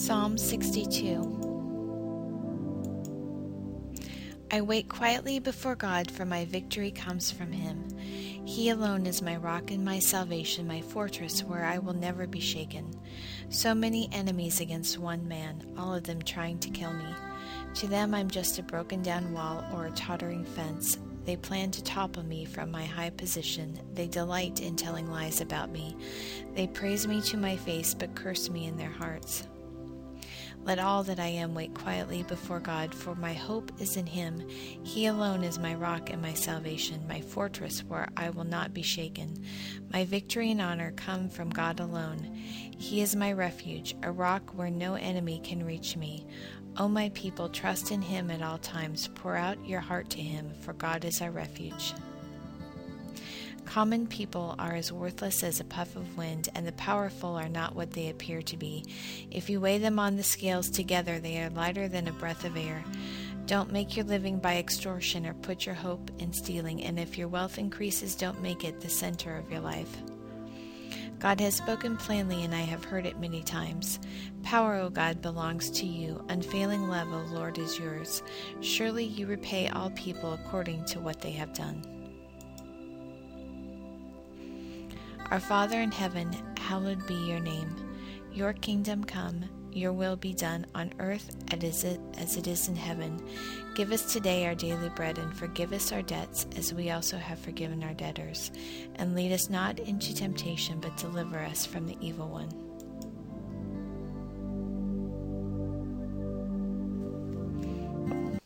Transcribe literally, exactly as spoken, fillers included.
Psalm sixty-two. I wait quietly before God, for my victory comes from Him. He alone is my rock and my salvation, my fortress where I will never be shaken. So many enemies against one man, all of them trying to kill me. To them I'm just a broken down wall or a tottering fence. They plan to topple me from my high position. They delight in telling lies about me. They praise me to my face, but curse me in their hearts. Let all that I am wait quietly before God, for my hope is in Him. He alone is my rock and my salvation, my fortress where I will not be shaken. My victory and honor come from God alone. He is my refuge, a rock where no enemy can reach me. O my people, trust in Him at all times. Pour out your heart to Him, for God is our refuge. Common people are as worthless as a puff of wind, and the powerful are not what they appear to be. If you weigh them on the scales together, they are lighter than a breath of air. Don't make your living by extortion or put your hope in stealing, and if your wealth increases, don't make it the center of your life. God has spoken plainly, and I have heard it many times. Power, O God, belongs to you. Unfailing love, O Lord, is yours. Surely you repay all people according to what they have done. Our Father in heaven, hallowed be your name. Your kingdom come, your will be done on earth as it is in heaven. Give us today our daily bread, and forgive us our debts as we also have forgiven our debtors. And lead us not into temptation, but deliver us from the evil one.